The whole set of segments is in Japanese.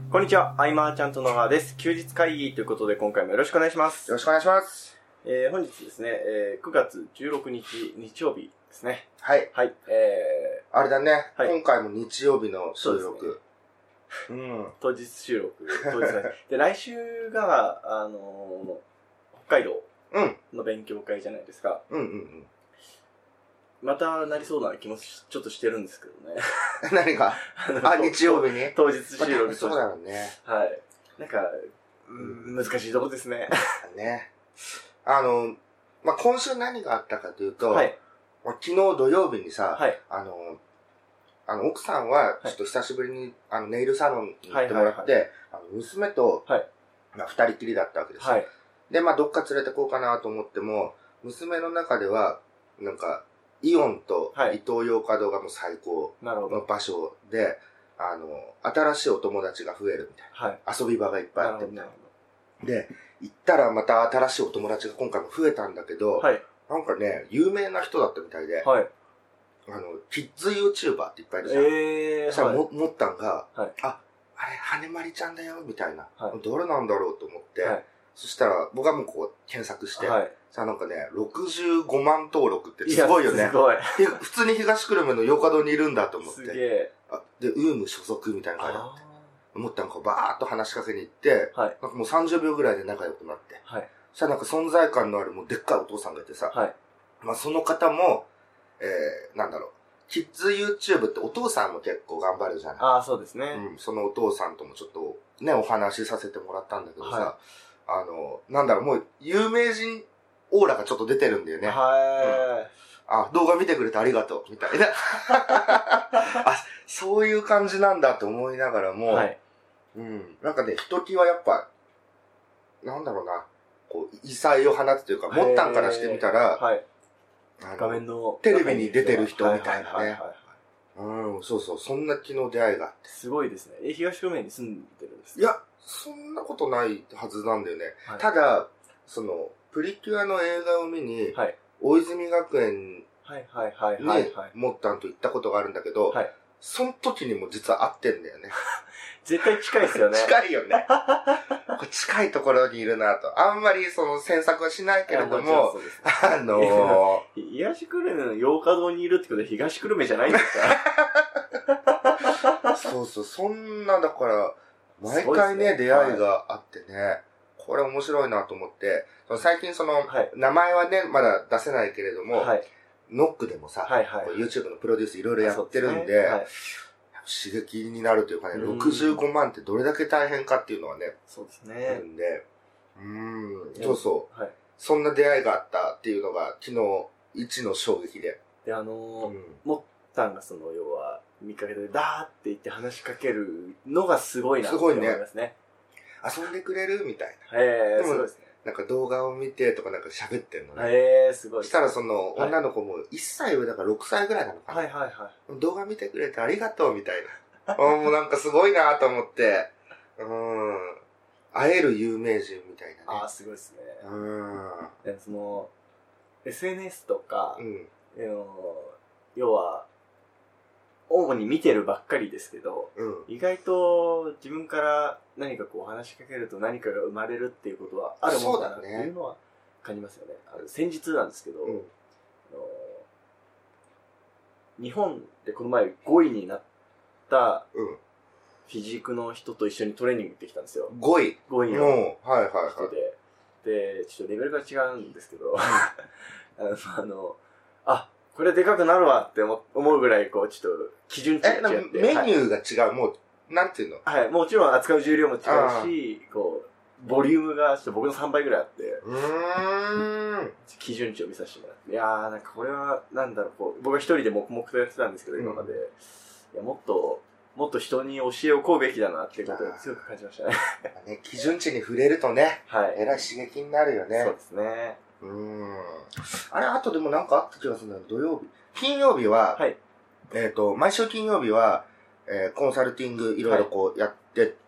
こんにちは、アイマーちゃんと野川です。休日会議ということで今回もよろしくお願いします。 よろしくお願いします。 本日ですね、9月16日日曜日ですね。 はい。 はい。 あれだね、 はい、 今回も日曜日の収録。 うん。当日収録。で、来週が、北海道の勉強会じゃないですか。またなりそうな気もちょっとしてるんですけどね。 何が日曜日に当日収録。 そうだよね。 はい。なんか、難しいとこですね。 ね。今週何があったかというと、 はい、 昨日土曜日にさ、 はい、 奥さんはちょっと久しぶりにネイルサロンに行ってもらって、娘と、二人きりだったわけです。はい、で、どっか連れてこうかなと思っても、娘の中では、なんか、イオンとイトーヨーカドーがもう最高の場所で、新しいお友達が増えるみたいな。遊び場がいっぱいあってみたいな。で、行ったらまた新しいお友達が今回も増えたんだけど、なんかね、有名な人だったみたいで、キッズ YouTuber っていっぱいいるじゃん。そしたらもったんが、あれ、羽まりちゃんだよ、みたいな。どれなんだろうと思って、そしたら僕はもうこう検索して、さあなんかね、65万登録ってすごいよね。 すごい。 普通に東久留米のヨーカドーにいるんだと思って。 すげえ。 で、ウーム所属みたいなのがあって。思ったらバーっと話しかけに行って、なんかもう30秒ぐらいで仲良くなって。そしたらなんか存在感のあるもうでっかいお父さんがいてさ。その方も、キッズ YouTube ってお父さんも結構頑張るじゃない。 ああ、そうですね。 そのお父さんともちょっとね、お話しさせてもらったんだけどさ、もう有名人オーラがちょっと出てるんだよね。動画見てくれてありがとう、みたいな。そういう感じなんだと思いながらも、なんかね、ひときわやっぱ、こう、異彩を放つというか、もったんからしてみたら、 画面のテレビに出てる人みたいなね。そうそう、そんな昨日出会いがあって。 すごいですね。東久留米に住んでるんですか？ いや、そんなことないはずなんだよね。ただ、プリキュアの映画を見に、大泉学園にもったんと行ったことがあるんだけど、その時にも実は会ってんだよね。 絶対近いですよね。 近いよね。近いところにいるなと。あんまり詮索はしないけれども、 東久留米のヨーカドーにいるってことで東久留米じゃないんですか？そうそう、そんなだから、毎回ね、出会いがあってね、これ面白いなと思って、最近名前はね、まだ出せないけれども、ノックでもさ、YouTube のプロデュースいろいろやってるんで、刺激になるというかね、65万ってどれだけ大変かっていうのはね、 そうですね。 あるんで、そうそう、そんな出会いがあったっていうのが昨日一の衝撃で。 で、もったんが要は、見かけてダーって言って話しかけるのがすごいなって思いますね。 遊んでくれるみたいな。 すごいですね。 なんか動画を見てとかなんか喋ってんのね。 すごい。 したら女の子も1歳上だから6歳ぐらいなのかな。動画見てくれてありがとうみたいな。もうなんかすごいなと思って、会える有名人みたいなね。 すごいですね。SNS とか、要は、主に見てるばっかりですけど、意外と自分から何かこう話しかけると何かが生まれるっていうことはあるもんだなっていうのは感じますよね。先日なんですけど、日本でこの前5位になったフィジークの人と一緒にトレーニング行ってきたんですよ。5位の人で。で、ちょっとレベルが違うんですけど、これでかくなるわって思うぐらい、こう、ちょっと、基準値が違って。 メニューが違う、もう、なんていうの？ もちろん扱う重量も違うし、こう、ボリュームがちょっと僕の3倍ぐらいあって、基準値を見させてもらって。いやー、なんかこれは、僕は一人で黙々とやってたんですけど、今まで。いや、もっと人に教えを請うべきだなっていうことを強く感じましたね。 基準値に触れるとね、えらい刺激になるよね。 そうですね。 あれ、あとでもなんかあった気がするんだけど、土曜日。金曜日は、毎週金曜日は、コンサルティングいろいろこうやってって、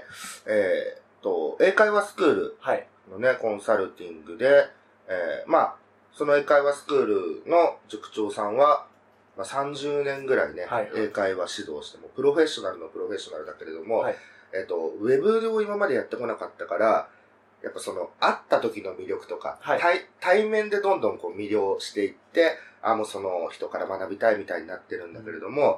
英会話スクールのね、コンサルティングで、その英会話スクールの塾長さんは、30年ぐらいね、英会話指導しても、プロフェッショナルのプロフェッショナルだけれども、 ウェブを今までやってこなかったから、やっぱその、会った時の魅力とか、はい、対面でどんどんこう魅了していって、もうその人から学びたいみたいになってるんだけれども、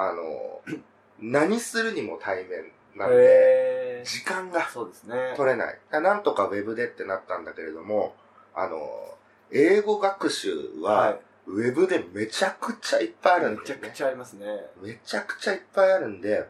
何するにも対面なので、時間が取れない。なんとかウェブでってなったんだけれども、英語学習は、ウェブでめちゃくちゃいっぱいあるんで、ね、 めちゃくちゃありますね。 めちゃくちゃいっぱいあるんで、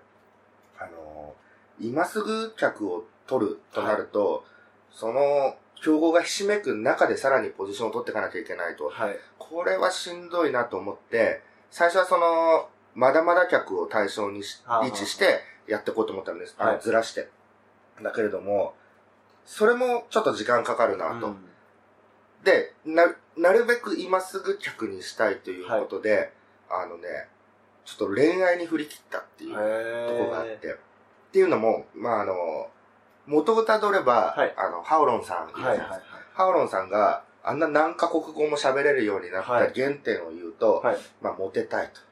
今すぐ客を取るとなると、はい、その、競合がひしめく中でさらにポジションを取っていかなきゃいけないと。はい、これはしんどいなと思って、最初はその、まだまだ客を対象に位置してやっていこうと思ったんです。はい、ずらして。だけれども、それもちょっと時間かかるなと。で、なるべく今すぐ客にしたいということで、はい、ちょっと恋愛に振り切ったっていうところがあって、っていうのも、まあ、元をたどれば、はい、ハオロンさんいるじゃないですか。ハオロンさんが、あんな何カ国語も喋れるようになった原点を言うと、はい、まあ、モテたいと。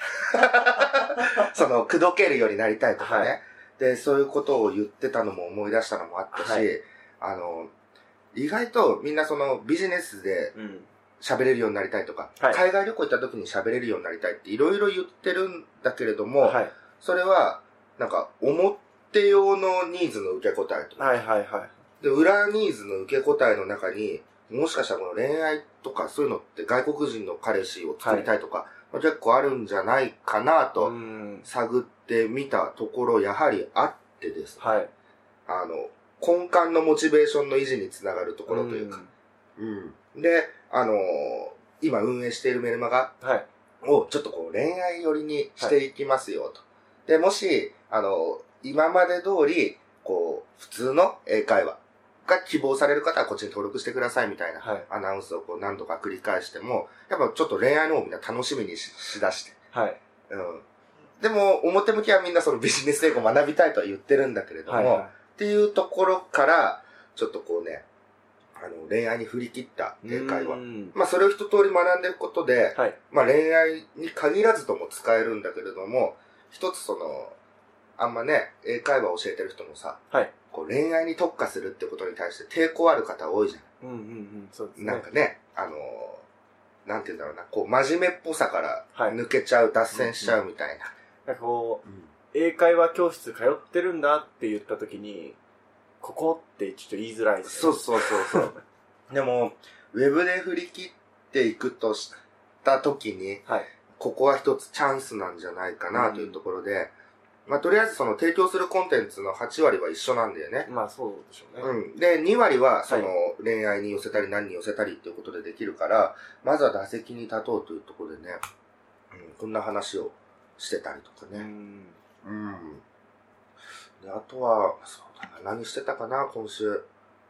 その、口説けるようになりたいとかね、はい。で、そういうことを言ってたのも思い出したのもあったし、はい、意外とみんなそのビジネスで喋れるようになりたいとか、はい、海外旅行行った時に喋れるようになりたいっていろいろ言ってるんだけれども、はい、それは、なんか、表用のニーズの受け答えとか、はいはいはい。で、裏ニーズの受け答えの中に、もしかしたらこの恋愛とかそういうのって外国人の彼氏を作りたいとか、はい、結構あるんじゃないかなと探ってみたところ、やはりあってですね。はい。根幹のモチベーションの維持につながるところというか。で、今運営しているメルマガをちょっとこう恋愛寄りにしていきますよと。はい、で、もし、今まで通り、こう、普通の英会話が希望される方はこっちに登録してくださいみたいなアナウンスをこう何度か繰り返しても、やっぱちょっと恋愛の方をみんな楽しみにしだして。はい。うん。でも、表向きはみんなそのビジネス英語を学びたいとは言ってるんだけれども、はいはい、っていうところから、ちょっとこうね、恋愛に振り切った英会話。まあそれを一通り学んでいくことで、はい、まあ恋愛に限らずとも使えるんだけれども、一つその、あんまね、英会話を教えてる人もさ、はい、こう恋愛に特化するってことに対して抵抗ある方多いじゃん。そうですね。なんかね、なんて言うんだろうな、こう真面目っぽさから抜けちゃう、はい、脱線しちゃうみたいな。 なんかこう、英会話教室通ってるんだって言った時に、ここってちょっと言いづらいです、 ね。そう。でも、ウェブで振り切っていくとした時に、はい、ここは一つチャンスなんじゃないかなというところで、まあ、とりあえずその提供するコンテンツの8割は一緒なんだよね。 まあそうでしょうね。 で、2割はその恋愛に寄せたり何に寄せたりっていうことでできるから、まずは打席に立とうというところでね、こんな話をしてたりとかね。で、あとは、そうだな、何してたかな、今週。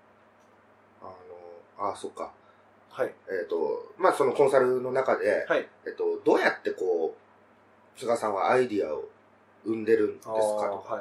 そっか。はい。まあ、そのコンサルの中で、はい。どうやってこう、菅さんはアイディアを生んでるんですかとか、はい。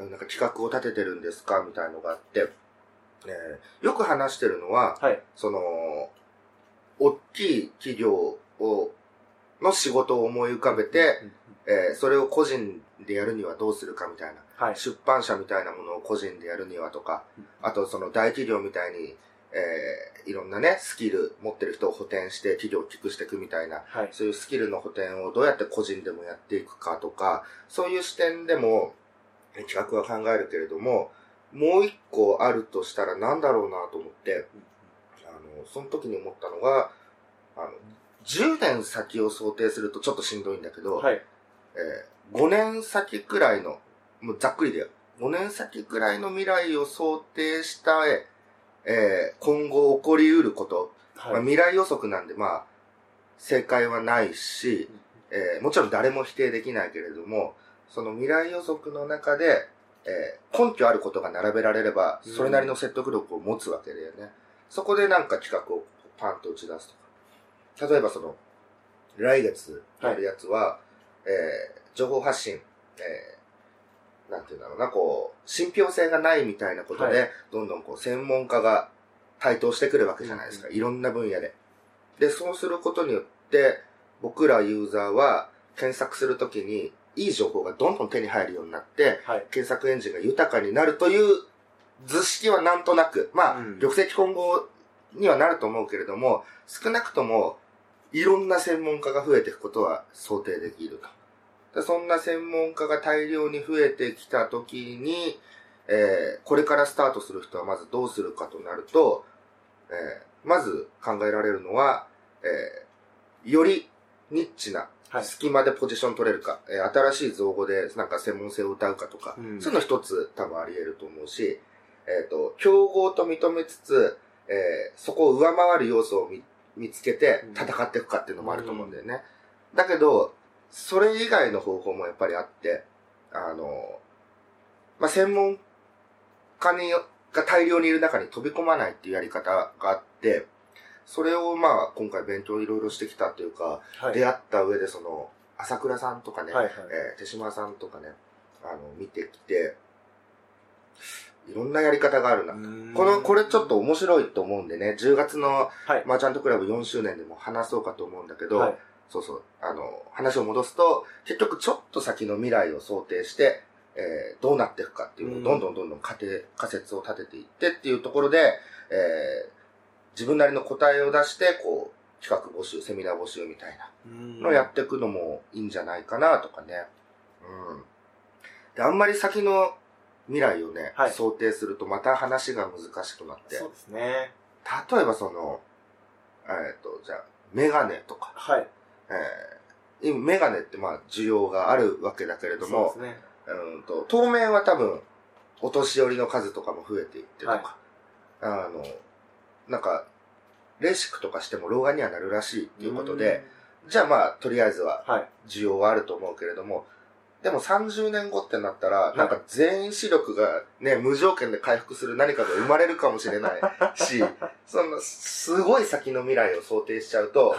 なんか企画を立ててるんですかみたいのがあって、よく話してるのは、はい。その、大きい企業の仕事を思い浮かべて、それを個人でやるにはどうするかみたいな、はい、出版社みたいなものを個人でやるにはとか、あとその大企業みたいに、いろんなね、スキル持ってる人を補填して企業を大きくしていくみたいな、はい、そういうスキルの補填をどうやって個人でもやっていくかとか、そういう視点でも企画は考えるけれども、もう一個あるとしたら何だろうなと思って、その時に思ったのが、10年先を想定するとちょっとしんどいんだけど、はい、5年先くらいの、もうざっくりだよ。5年先くらいの未来を想定した、今後起こりうること、はい、まあ、未来予測なんでまあ、正解はないし、もちろん誰も否定できないけれども、その未来予測の中で、根拠あることが並べられれば、それなりの説得力を持つわけだよね。そこでなんか企画をパンと打ち出すとか。例えばその、来月やるやつは、はい、情報発信、なんていうんだろうな、こう、信憑性がないみたいなことで、はい、どんどんこう、専門家が台頭してくるわけじゃないですか。いろんな分野で。で、そうすることによって、僕らユーザーは検索するときに、 いい情報がどんどん手に入るようになって、検索エンジンが豊かになるという図式はなんとなく、玉石混合にはなると思うけれども、少なくともいろんな専門家が増えていくことは想定できると。そんな専門家が大量に増えてきたときに、これからスタートする人はまずどうするかとなると、まず考えられるのは、よりニッチな隙間でポジション取れるか、新しい造語でなんか専門性を謳うかとか、そういうの一つ多分あり得ると思うし、競合と認めつつ、そこを上回る要素を見つけて戦っていくかっていうのもあると思うんだよね。だけど、それ以外の方法もやっぱりあって、専門家が大量にいる中に飛び込まないっていうやり方があって、それを今回勉強いろいろしてきたというか、出会った上で朝倉さんとかね、手島さんとかね、見てきて、いろんなやり方があるな。これちょっと面白いと思うんでね、10月のマーチャントクラブ4周年でも話そうかと思うんだけど、話を戻すと、結局ちょっと先の未来を想定して、どうなっていくかっていうのをどんどん仮説を立てていってっていうところで、自分なりの答えを出して、企画募集、セミナー募集みたいなのをやっていくのもいいんじゃないかなとかね。で、あんまり先の未来をね、想定するとまた話が難しくなって。 そうですね。 例えばじゃあ、メガネとか。今、メガネって需要があるわけだけれども、 そうですね。 当面は多分、お年寄りの数とかも増えていってとか、なんか、レーシックとかしても老眼にはなるらしいっていうことで、じゃあとりあえずは、需要はあると思うけれども、でも30年後ってなったら、なんか全員視力がね、無条件で回復する何かが生まれるかもしれないし、すごい先の未来を想定しちゃうと、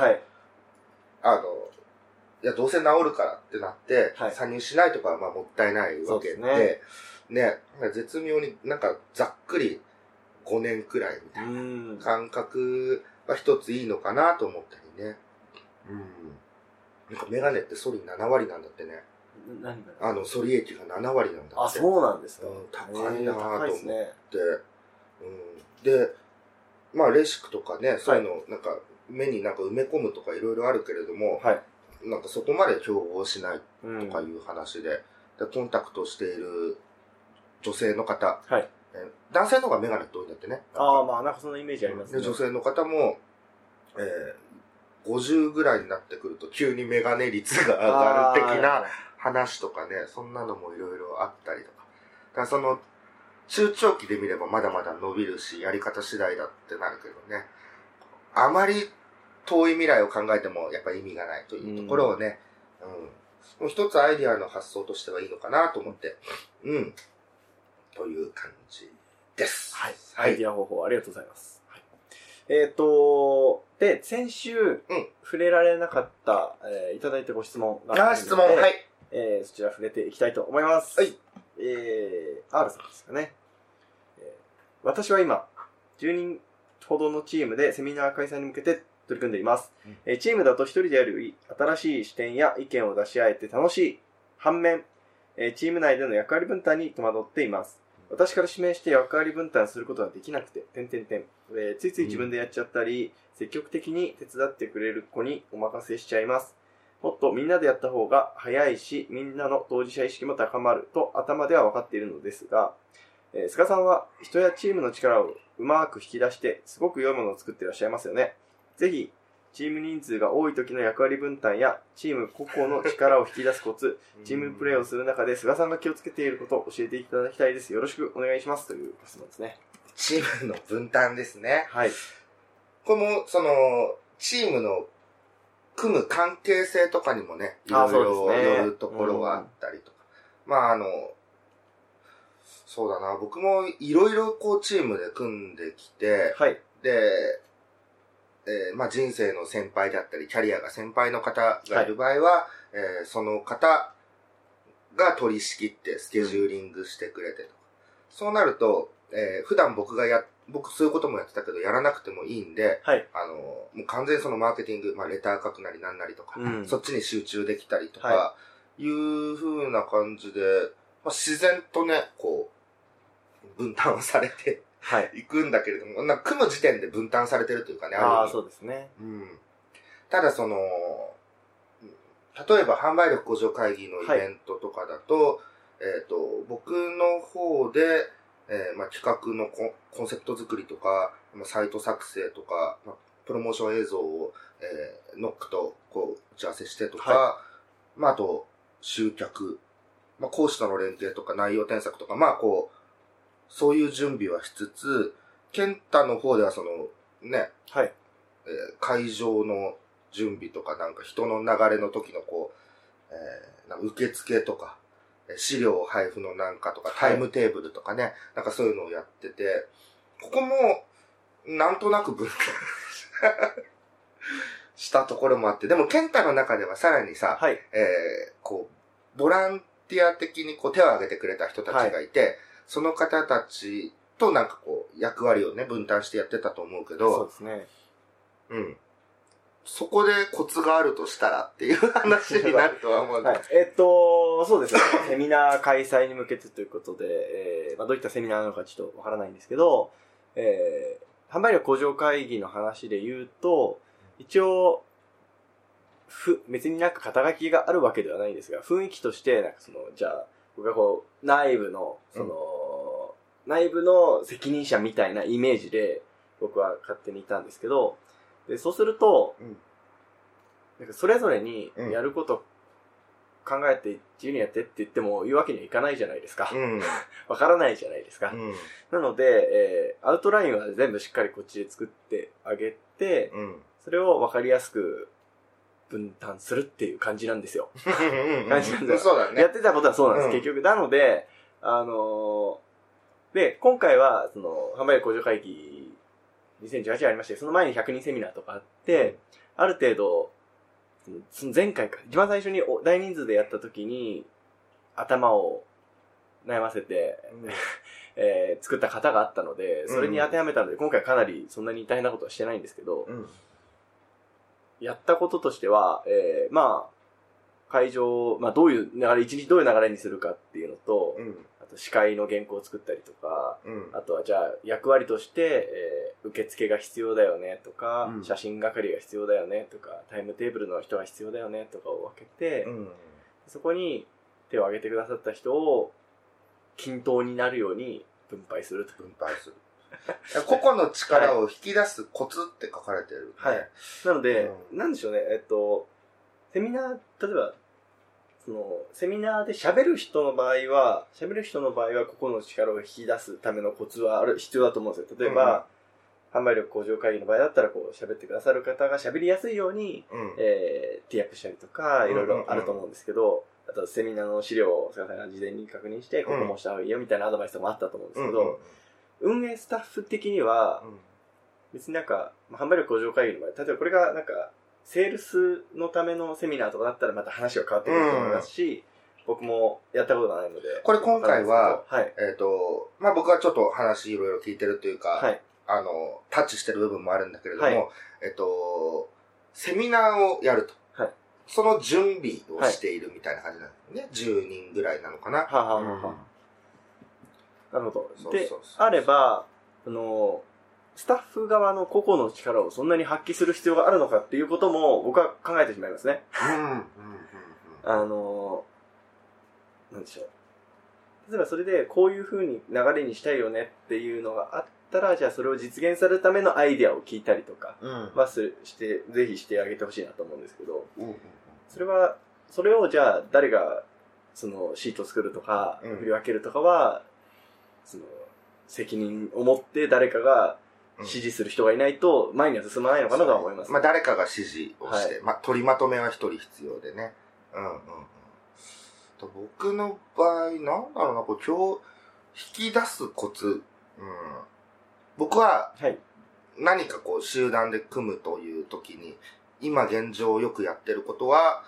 いや、どうせ治るからってなって、参入しないとかはもったいないわけで、ね、絶妙になんかざっくり5年くらいみたいな感覚が一ついいのかなと思ったりね。なんかメガネってソリ7割なんだってね。ソリ益が7割なんだって。 あ、そうなんですか。 高いなと思って。で、レーシックとかね、そういうの、なんか、目になんか埋め込むとかいろいろあるけれども、なんかそこまで競合しないとかいう話で、コンタクトしている女性の方、男性の方がメガネって多いんだってね。 なんかそんなイメージありますね。 で、女性の方も、50ぐらいになってくると急にメガネ率が上がる的な話とかね、そんなのもいろいろあったりとか。だから中長期で見ればまだまだ伸びるし、やり方次第だってなるけどね。あまり遠い未来を考えてもやっぱり意味がないというところをね、一つアイディアの発想としてはいいのかなと思って、という感じです。 アイディア方法ありがとうございます。で、先週、触れられなかった、いただいたご質問があるので、 質問、 そちら触れていきたいと思います。R さんですかね。私は今、10人ほどのチームでセミナー開催に向けて取り組んでいます。チームだと一人でやる新しい視点や意見を出し合えて楽しい反面、チーム内での役割分担に戸惑っています。私から指名して役割分担することができなくて、ついつい自分でやっちゃったり、積極的に手伝ってくれる子にお任せしちゃいます。もっとみんなでやった方が早いし、みんなの当事者意識も高まると頭では分かっているのですが、菅さんは人やチームの力をうまく引き出して、すごく良いものを作っていらっしゃいますよね。ぜひ、チーム人数が多い時の役割分担や、チーム個々の力を引き出すコツ、チームプレーをする中で菅さんが気をつけていることを教えていただきたいです。よろしくお願いします。という質問ですね。 チームの分担ですね。これも、チームの組む関係性とかにもね、いろいろよるところがあったりとか。そうだな、僕もいろいろチームで組んできて、で、人生の先輩だったり、キャリアが先輩の方がいる場合は、その方が取り仕切ってスケジューリングしてくれてとか。そうなると、普段僕そういうこともやってたけど、やらなくてもいいんで、もう完全にマーケティング、レター書くなりなんなりとか、そっちに集中できたりとか、 いう風な感じで、まあ、自然とね、こう、分担されていくんだけれども、なんか組む時点で分担されてるというかね、 ああ、そうですね。 うん。ただその、例えば販売力向上会議のイベントとかだと、僕の方で、まあ、企画のコンセプト作りとか、まあ、サイト作成とか、まあ、プロモーション映像を、ノックとこう打ち合わせしてとか、まあ、あと、集客、まあ、講師との連携とか内容添削とか、まあ、こう、そういう準備はしつつ、ケンタの方ではその、ね、会場の準備とか、なんか人の流れの時のこう、なんか受付とか、資料配布のなんかとか、タイムテーブルとかね、なんかそういうのをやってて、ここも、なんとなく分担したところもあって、でも、ケンタの中ではさらにさ、こう、ボランティア的にこう手を挙げてくれた人たちがいて、その方たちとなんかこう、役割をね、分担してやってたと思うけど、 そうですね。 うん。そこでコツがあるとしたらっていう話になるとは思うんです。 そうですね。セミナー開催に向けてということで、まあ、どういったセミナーなのかちょっとわからないんですけど、販売力向上会議の話で言うと、一応、別になんか肩書きがあるわけではないんですが、雰囲気として、なんかその、じゃあ、僕がこう、内部の責任者みたいなイメージで、僕は勝手にいたんですけど、で、そうすると、なんかそれぞれにやること考えて自由にやってって言っても言うわけにはいかないじゃないですか。わからないじゃないですか。なので、アウトラインは全部しっかりこっちで作ってあげて、それをわかりやすく分担するっていう感じなんですよ。感じなんですよ。 そうだね。 やってたことはそうなんです、結局。なので、で、今回は、その、販売力向上会議2018ありまして、その前に100人セミナーとかあって、ある程度、その前回か、一番最初に大人数でやった時に、頭を悩ませて、作った方があったので、それに当てはめたので、今回かなりそんなに大変なことはしてないんですけど、やったこととしては、まあ、会場、まあどういう流れ、一日どういう流れにするかっていうのと、あと司会の原稿を作ったりとか、あとはじゃあ役割として、受付が必要だよねとか、写真係が必要だよねとか、タイムテーブルの人が必要だよねとかを分けて、そこに手を挙げてくださった人を均等になるように分配すると。 分配する。個々の力を引き出すコツって書かれてる、 なので、なんでしょうね、セミナー、例えば、その、セミナーで喋る人の場合は、個々の力を引き出すためのコツは必要だと思うんですよ。例えば、販売力向上会議の場合だったら、こう、喋ってくださる方が喋りやすいように、ティーアップしたりとか、いろいろあると思うんですけど、あと、セミナーの資料を菅さんが事前に確認して、ここもした方がいいよみたいなアドバイスもあったと思うんですけど、運営スタッフ的には、別になんか、販売力向上会議の場合、例えばこれがなんか、セールスのためのセミナーとかだったらまた話が変わってくると思いますし、僕もやったことがないので。 これ今回は、まあ僕はちょっと話いろいろ聞いてるというか、タッチしてる部分もあるんだけれども、セミナーをやると。その準備をしているみたいな感じなんですね。10人ぐらいなのかな。 なるほど。で、あれば、スタッフ側の個々の力をそんなに発揮する必要があるのかっていうことも僕は考えてしまいますね。なんでしょう。例えばそれでこういう風に流れにしたいよねっていうのがあったら、じゃあそれを実現するためのアイデアを聞いたりとかはぜひしてあげてほしいなと思うんですけど、それをじゃあ誰がそのシートを作るとか、振り分けるとかは、その責任を持って誰かが指示する人がいないと前には進まないのかなとは思います。 まあ誰かが指示をして、まあ取りまとめは一人必要でね。僕の場合、なんだろうな、こう今日引き出すコツ。僕は、何かこう集団で組むという時に、今現状よくやってることは、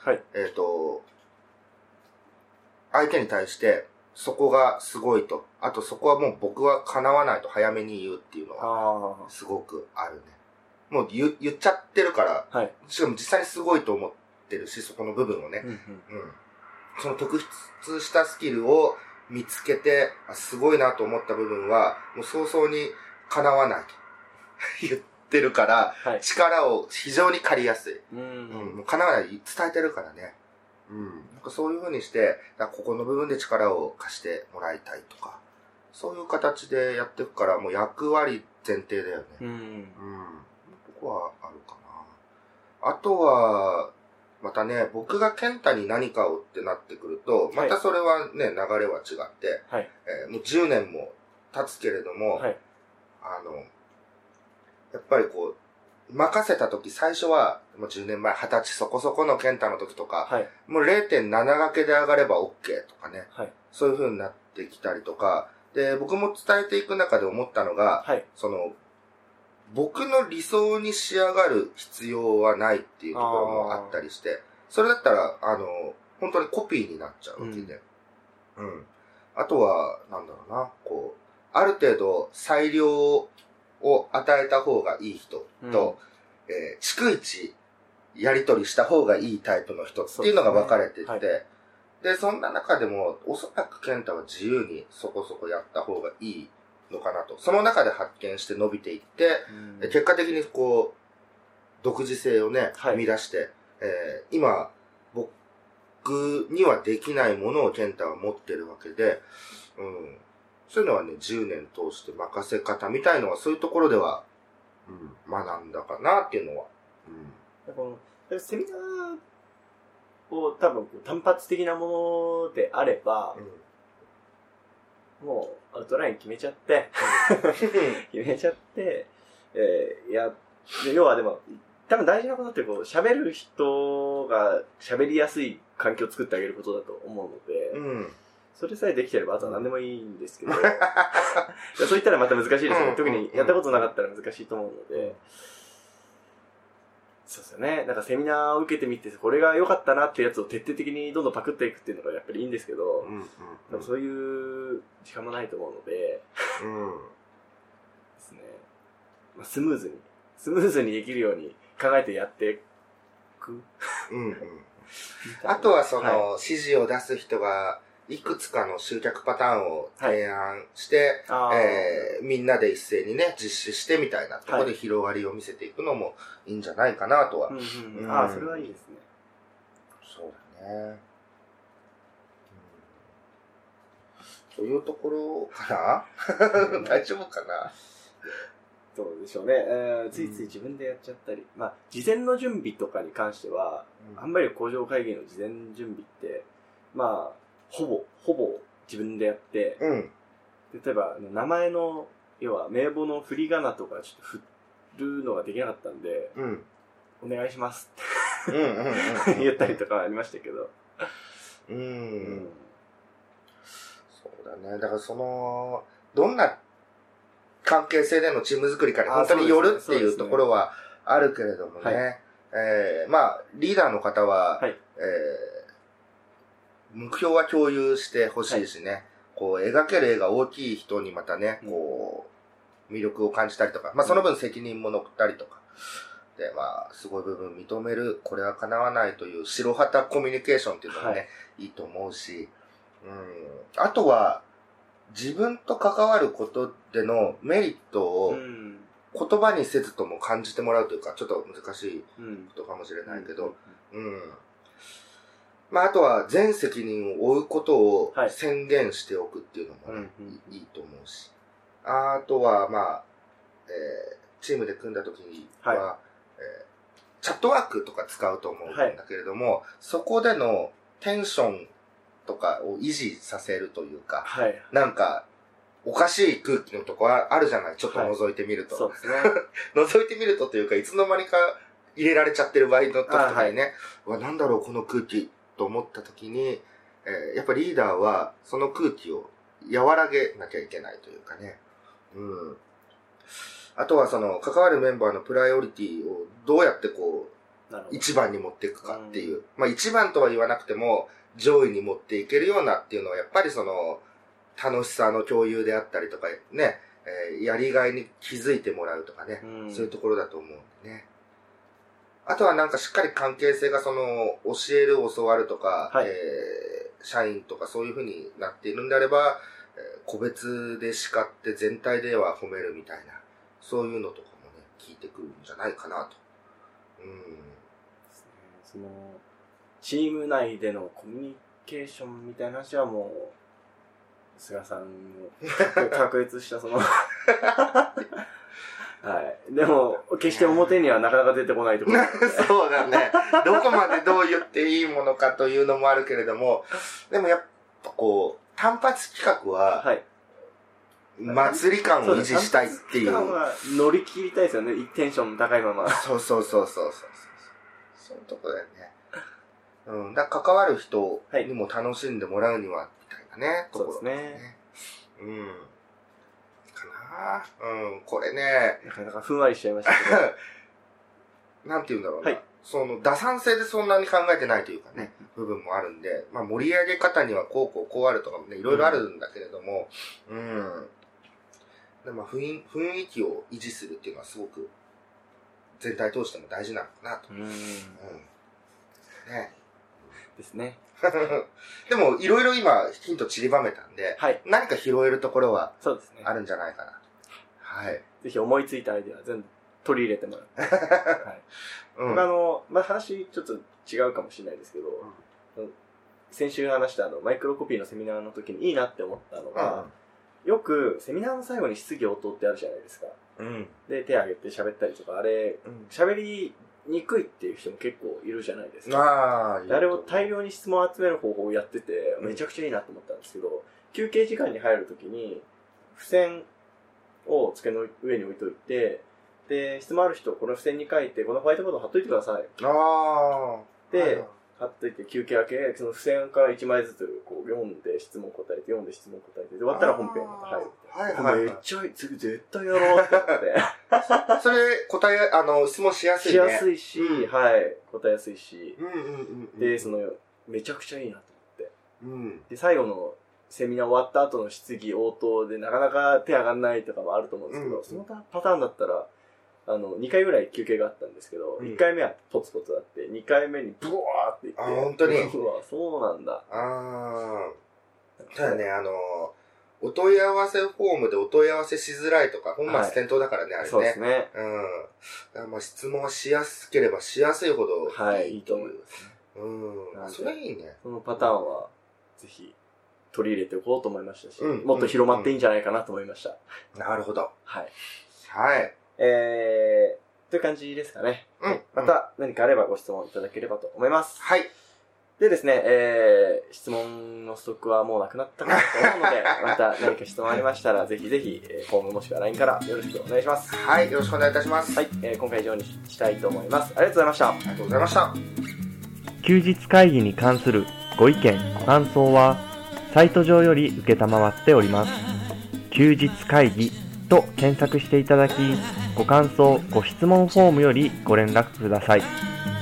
相手に対して、そこがすごいと。あとそこはもう僕は叶わないと早めに言うっていうのは、すごくあるね。もう言っちゃってるから、しかも実際にすごいと思ってるし、そこの部分をね。 その特筆したスキルを見つけて、すごいなと思った部分は、もう早々に叶わないと言ってるから、はい、力を非常に借りやすい。もう叶わない、伝えてるからね。なんかそういう風にして、ここの部分で力を貸してもらいたいとか、そういう形でやっていくから、もう役割前提だよね。ここはあるかな。あとは、またね、僕が健太に何かをってなってくると、またそれはね、流れは違って、はい、もう10年も経つけれども、はい、やっぱりこう、任せた時最初は、もう10年前、20歳そこそこの健太の時とか、はい、もう 0.7 掛けで上がれば OK とかね、はい、そういう風になってきたりとか、で、僕も伝えていく中で思ったのが、はい、僕の理想に仕上がる必要はないっていうところもあったりして、それだったら、本当にコピーになっちゃうわけで。あとは、なんだろうな、こう、ある程度裁量を与えた方がいい人と、逐一やり取りした方がいいタイプの人っていうのが分かれていて、で、そんな中でも、おそらく健太は自由にそこそこやった方がいいのかなと。その中で発見して伸びていって、結果的にこう、独自性をね、生み出して、今、僕にはできないものを健太は持ってるわけで、そういうのはね、10年通して任せ方みたいのは、そういうところでは、学んだかなっていうのは。 セミナーを多分単発的なものであれば、もうアウトライン決めちゃって、要はでも、多分大事なことって喋る人が喋りやすい環境を作ってあげることだと思うので、それさえできてればあとは何でもいいんですけど、そう言ったらまた難しいですよね。特にやったことなかったら難しいと思うので、そうですよね。なんかセミナーを受けてみて、これが良かったなってやつを徹底的にどんどんパクっていくっていうのがやっぱりいいんですけど、でもそういう時間もないと思うので、ですね。スムーズにできるように考えてやっていく。 あとは指示を出す人が、いくつかの集客パターンを提案して、みんなで一斉にね、実施してみたいなところで広がりを見せていくのもいいんじゃないかなとは。 それはいいですね。 そうだね。そういうところかな大丈夫かなそうでしょうね。ついつい自分でやっちゃったり。事前の準備とかに関しては、あんまり工場会議の事前準備って、ほぼ自分でやって、例えば名前の、要は名簿の振り仮名とかちょっと振るのができなかったんで、お願いしますって言ったりとかありましたけど。 そうだね。だからどんな関係性でのチーム作りかに本当によるっていうところはあるけれどもね。リーダーの方は、目標は共有してほしいしね、描ける絵が大きい人にまたね、魅力を感じたりとか、その分責任も乗ったりとか、で、すごい部分認める、これは叶わないという白旗コミュニケーションっていうのがね、いいと思うし、あとは、自分と関わることでのメリットを言葉にせずとも感じてもらうというか、ちょっと難しいことかもしれないけど、あとは全責任を負うことを宣言しておくっていうのも、いいと思うし。あとは、チームで組んだ時には、チャットワークとか使うと思うんだけれども、そこでのテンションとかを維持させるというか、なんか、おかしい空気のとこあるじゃない、ちょっと覗いてみると。 そうですね。 覗いてみるとというか、いつの間にか入れられちゃってる場合の時とかにね、なんだろうこの空気と思った時に、やっぱリーダーはその空気を和らげなきゃいけないというかね。あとは関わるメンバーのプライオリティをどうやって一番に持っていくかっていう。一番とは言わなくても、上位に持っていけるようなっていうのは、やっぱり楽しさの共有であったりとかね、やりがいに気づいてもらうとかね、そういうところだと思うんでね。あとはなんかしっかり関係性が教える、教わるとか、 社員とかそういう風になっているんであれば、個別で叱って全体では褒めるみたいな、そういうのとかもね、聞いてくるんじゃないかなと。 その、チーム内でのコミュニケーションみたいな話はもう、菅さんの確立したそのはい。でも、決して表にはなかなか出てこないところ、ね。 そうだね。どこまでどう言っていいものかというのもあるけれども、でもやっぱこう、単発企画は、はい、祭り感を維持したいっていう。 乗り切りたいですよね。テンション高いまま。 そう。そういうとこだよね。だから関わる人にも楽しんでもらうには、みたいなね、ところですね。これね。 なかなかふんわりしちゃいましたけど。なんて言うんだろうな。はい、その、打算性でそんなに考えてないというかね、部分もあるんで、まあ盛り上げ方にはこうあるとかもね、いろいろあるんだけれども、でまあ雰囲気を維持するっていうのはすごく、全体通しても大事なのかなと。ね。 ですね。 でも、いろいろ今、ヒント散りばめたんで、はい、何か拾えるところは、あるんじゃないかな。はい。 ぜひ思いついたアイデア全部取り入れてもらって。はい。まあ、話ちょっと違うかもしれないですけど、先週話したマイクロコピーのセミナーの時にいいなって思ったのが、よくセミナーの最後に質疑応答ってあるじゃないですか。で、手挙げて喋ったりとか、あれ、喋りにくいっていう人も結構いるじゃないですか。あれを大量に質問を集める方法をやってて、めちゃくちゃいいなと思ったんですけど、休憩時間に入るときに、付箋を机の上に置いといて、で、質問ある人、この付箋に書いて、このホワイトボード貼っといてください。で、貼っといて休憩明け、その付箋から1枚ずつこう読んで質問答えて、読んで質問答えて、で終わったら本編また入る。めっちゃ次絶対やろうって思って。 それ、質問しやすいね。 しやすいし、はい、答えやすいし。で、めちゃくちゃいいなと思って。で、最後のセミナー終わった後の質疑応答でなかなか手上がんないとかもあると思うんですけど、そのパターンだったら、2回ぐらい休憩があったんですけど、1回目はポツポツあって、2回目にブワーっていって。 本当にそうなんだ。 ただね、お問い合わせフォームでお問い合わせしづらいとか、本末転倒だからね、あれね。 そうですね。 まあ質問はしやすければしやすいほど。 はい、いいと思いますね。それいいね。 そのパターンは、ぜひ、取り入れておこうと思いましたし、もっと広まっていいんじゃないかなと思いました。 なるほど。 はい。 はい。 という感じですかね。また何かあればご質問いただければと思います。 はい。 でですね、質問のストックはもうなくなったかなと思うので、また何か質問ありましたら、ぜひぜひ、フォームもしくは LINE からよろしくお願いします。 はい、よろしくお願いいたします。 はい、今回以上にしたいと思います。ありがとうございました。 ありがとうございました。 休日会議に関するご意見、ご感想は、サイト上より受けたまわっております。休日会議と検索していただき、ご感想、ご質問フォームよりご連絡ください。